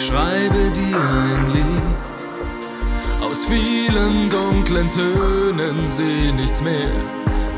schreibe dir ein Lied. Aus vielen dunklen Tönen seh nichts mehr.